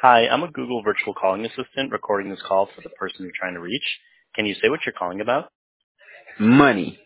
Hi, I'm a Google virtual calling assistant recording this call for the person you're trying to reach. Can you say what you're calling about? Money.